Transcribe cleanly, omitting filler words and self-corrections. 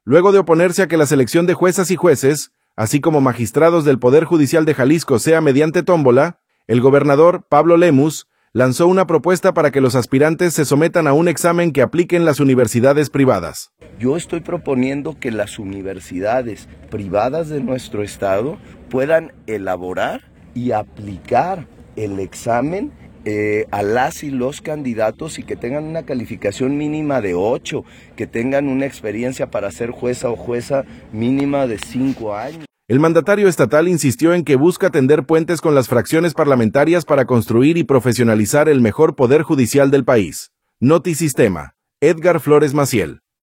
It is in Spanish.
Luego de oponerse a que la selección de juezas y jueces, así como magistrados del Poder Judicial de Jalisco, sea mediante tómbola, el gobernador Pablo Lemus lanzó una propuesta para que los aspirantes se sometan a un examen que apliquen las universidades privadas. Yo estoy proponiendo que las universidades privadas de nuestro estado puedan elaborar y aplicar el examen a las y los candidatos y que tengan una calificación mínima de 8, que tengan una experiencia para ser jueza o jueza mínima de 5 años. El mandatario estatal insistió en que busca tender puentes con las fracciones parlamentarias para construir y profesionalizar el mejor poder judicial del país. Notisistema, Edgar Flores Maciel.